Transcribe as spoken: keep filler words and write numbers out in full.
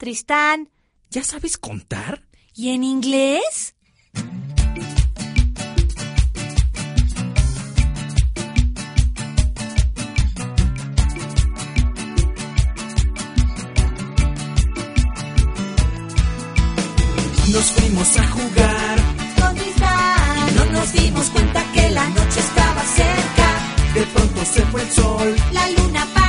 Tristán. ¿Ya sabes contar? ¿Y en inglés? Nos fuimos a jugar Con Tristán. y no nos dimos cuenta que la noche estaba cerca. De pronto se fue el sol. La luna